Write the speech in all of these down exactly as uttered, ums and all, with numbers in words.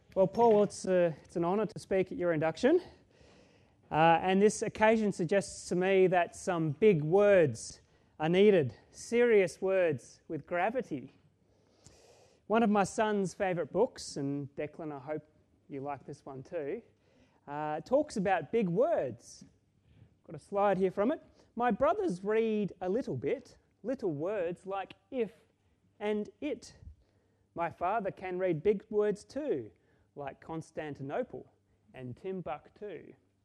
Well, Paul, it's, a, it's an honour to speak at your induction. Uh, and this occasion suggests to me that some big words are needed, serious words with gravity. One of my son's favourite books, and Declan, I hope you like this one too, uh, talks about big words. Got a slide here from it. My brothers read a little bit, little words like if and it. My father can read big words too, like Constantinople and Timbuktu.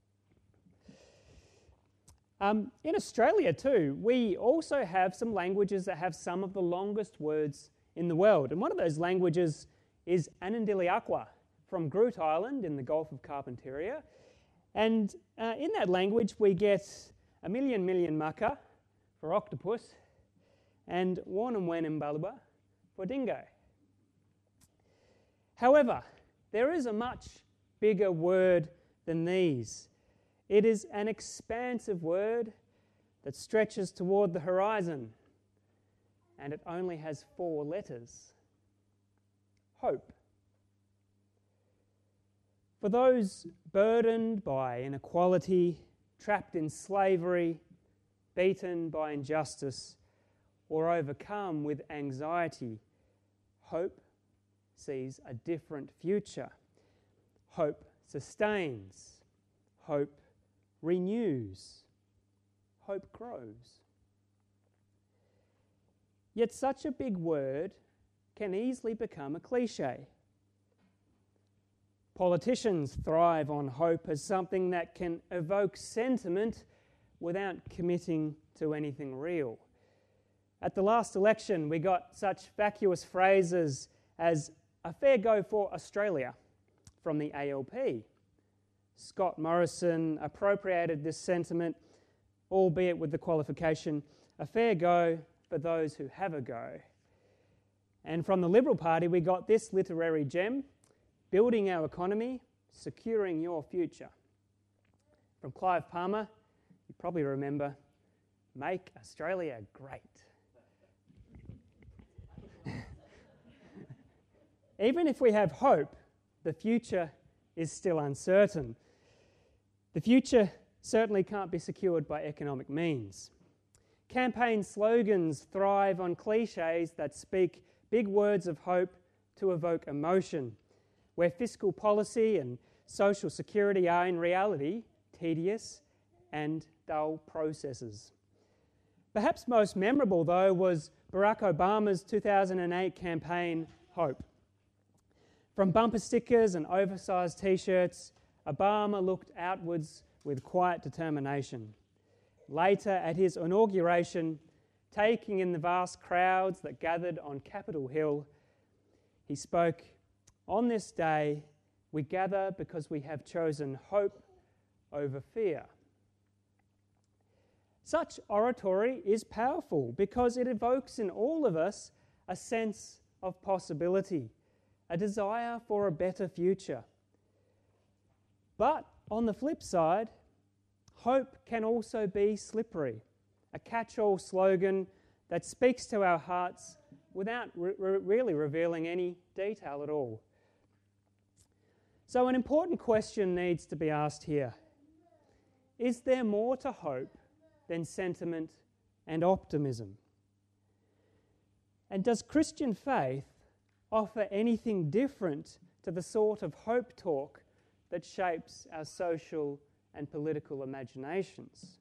Um, in Australia too, we also have some languages that have some of the longest words in the world. And one of those languages is Anandiliakwa from Groote Island in the Gulf of Carpentaria. And uh, in that language we get a million million maka for octopus and Warnamwenimbaluba for dingo. However, there is a much bigger word than these. It is an expansive word that stretches toward the horizon, and it only has four letters. Hope. For those burdened by inequality, trapped in slavery, beaten by injustice, or overcome with anxiety, hope sees a different future. Hope sustains. Hope renews. Hope grows. Yet such a big word can easily become a cliche. Politicians thrive on hope as something that can evoke sentiment without committing to anything real. At the last election, we got such vacuous phrases as "a fair go for Australia" from the A L P. Scott Morrison appropriated this sentiment, albeit with the qualification, "a fair go for those who have a go." And from the Liberal Party, we got this literary gem, "building our economy, securing your future." From Clive Palmer, you probably remember, "make Australia great." Even if we have hope, the future is still uncertain. The future certainly can't be secured by economic means. Campaign slogans thrive on cliches that speak big words of hope to evoke emotion, where fiscal policy and social security are in reality tedious and dull processes. Perhaps most memorable, though, was Barack Obama's two thousand eight campaign, Hope. From bumper stickers and oversized t-shirts, Obama looked outwards with quiet determination. Later, at his inauguration, taking in the vast crowds that gathered on Capitol Hill, he spoke, "On this day, we gather because we have chosen hope over fear." Such oratory is powerful because it evokes in all of us a sense of possibility, a desire for a better future. But on the flip side, hope can also be slippery, a catch-all slogan that speaks to our hearts without re- re- really revealing any detail at all. So an important question needs to be asked here. Is there more to hope than sentiment and optimism? And does Christian faith offer anything different to the sort of hope talk that shapes our social and political imaginations?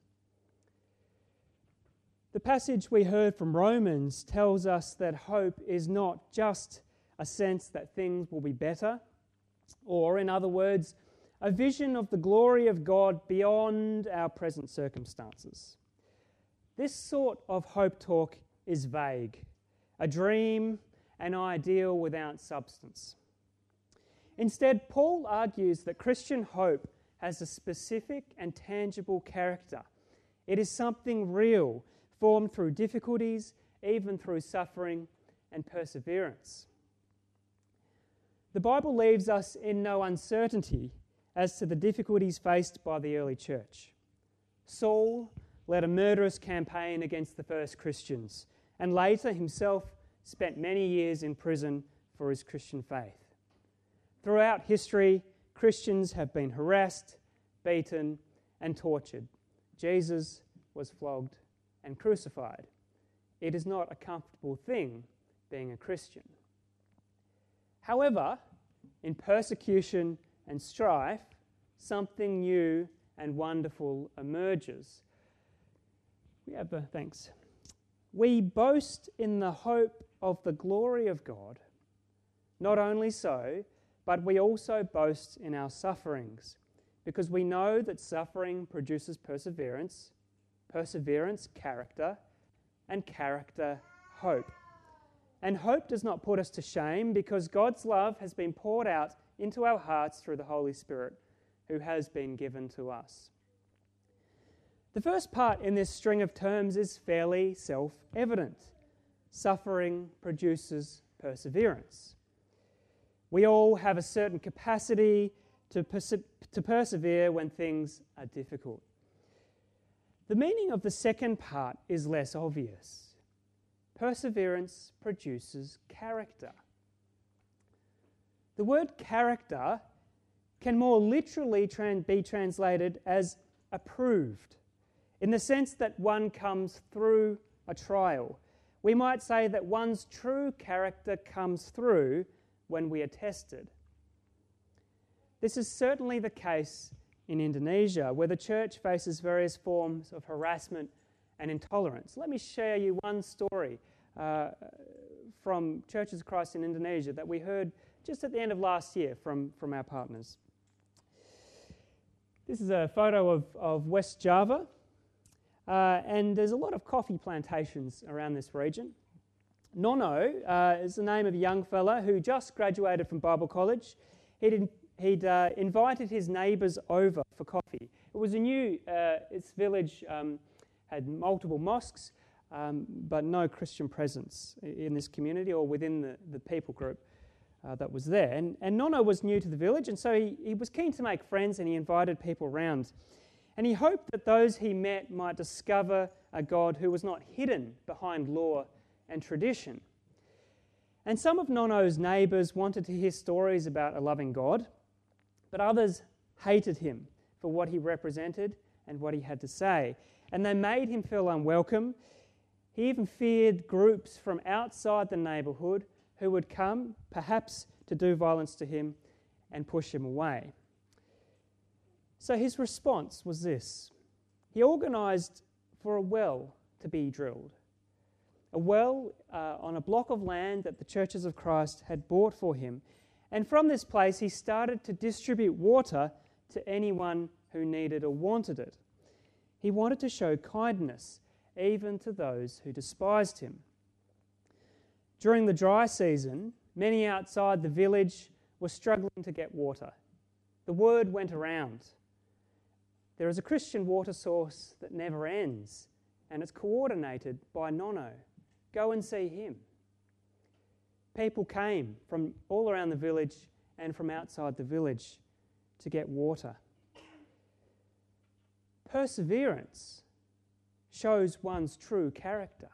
The passage we heard from Romans tells us that hope is not just a sense that things will be better, or, in other words, a vision of the glory of God beyond our present circumstances. This sort of hope talk is vague, a dream, an ideal without substance. Instead, Paul argues that Christian hope has a specific and tangible character. It is something real, formed through difficulties, even through suffering and perseverance. The Bible leaves us in no uncertainty as to the difficulties faced by the early church. Saul led a murderous campaign against the first Christians, and later himself spent many years in prison for his Christian faith. Throughout history, Christians have been harassed, beaten, and tortured. Jesus was flogged and crucified. It is not a comfortable thing being a Christian. However, in persecution and strife, something new and wonderful emerges. We have a, thanks. We boast in the hope of the glory of God. Not only so, but we also boast in our sufferings, because we know that suffering produces perseverance, perseverance, character, and character, hope. And hope does not put us to shame, because God's love has been poured out into our hearts through the Holy Spirit, who has been given to us. The first part in this string of terms is fairly self-evident. Suffering produces perseverance. We all have a certain capacity to, perse- to persevere when things are difficult. The meaning of the second part is less obvious. Perseverance produces character. The word character can more literally tran- be translated as approved, in the sense that one comes through a trial. We might say that one's true character comes through when we are tested. This is certainly the case in Indonesia, where the church faces various forms of harassment and intolerance. Let me share you one story uh, from Churches of Christ in Indonesia that we heard just at the end of last year from, from our partners. This is a photo of, of West Java, uh, and there's a lot of coffee plantations around this region. Nono uh, is the name of a young fella who just graduated from Bible college. He'd, he'd uh, invited his neighbours over for coffee. It was a new, uh, its village um, had multiple mosques, um, but no Christian presence in this community or within the, the people group uh, that was there. And, and Nono was new to the village, and so he, he was keen to make friends, and he invited people around. And he hoped that those he met might discover a God who was not hidden behind law and tradition. And some of Nono's neighbours wanted to hear stories about a loving God, but others hated him for what he represented and what he had to say. And they made him feel unwelcome. He even feared groups from outside the neighbourhood who would come, perhaps to do violence to him and push him away. So his response was this. He organised for a well to be drilled. A well uh, on a block of land that the Churches of Christ had bought for him. And from this place he started to distribute water to anyone who needed or wanted it. He wanted to show kindness even to those who despised him. During the dry season, many outside the village were struggling to get water. The word went around. There is a Christian water source that never ends, and it's coordinated by Nono. Go and see him. People came from all around the village and from outside the village to get water. Perseverance shows one's true character.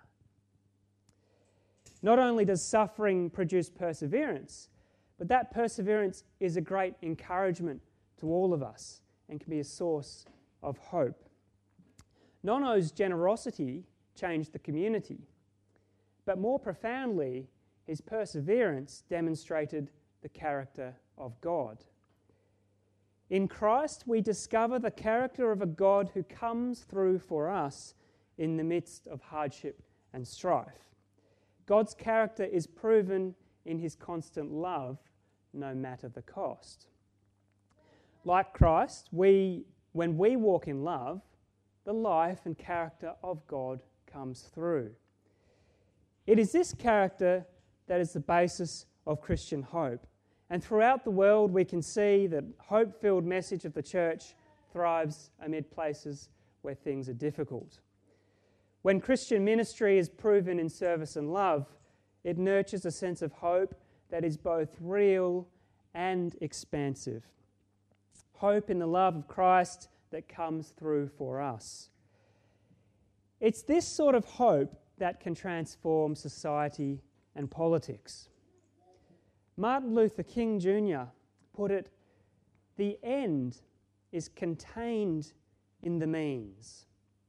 Not only does suffering produce perseverance, but that perseverance is a great encouragement to all of us and can be a source of hope. Nono's generosity changed the community, but more profoundly, his perseverance demonstrated the character of God. In Christ, we discover the character of a God who comes through for us in the midst of hardship and strife. God's character is proven in his constant love, no matter the cost. Like Christ, we, when we walk in love, the life and character of God comes through. It is this character that is the basis of Christian hope. And throughout the world, we can see that hope-filled message of the church thrives amid places where things are difficult. When Christian ministry is proven in service and love, it nurtures a sense of hope that is both real and expansive. Hope in the love of Christ that comes through for us. It's this sort of hope that can transform society and politics. Martin Luther King Junior put it, the end is contained in the means.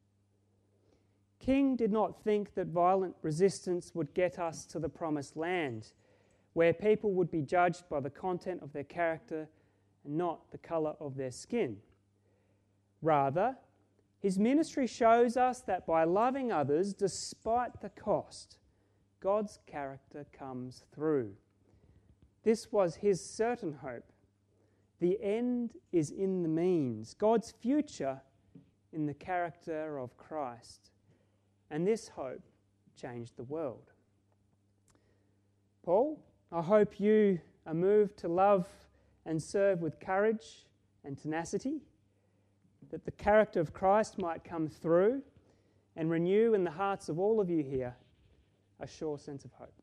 King did not think that violent resistance would get us to the promised land, where people would be judged by the content of their character and not the colour of their skin. Rather, his ministry shows us that by loving others despite the cost, God's character comes through. This was his certain hope. The end is in the means, God's future in the character of Christ. And this hope changed the world. Paul, I hope you are moved to love and serve with courage and tenacity, that the character of Christ might come through and renew in the hearts of all of you here a sure sense of hope.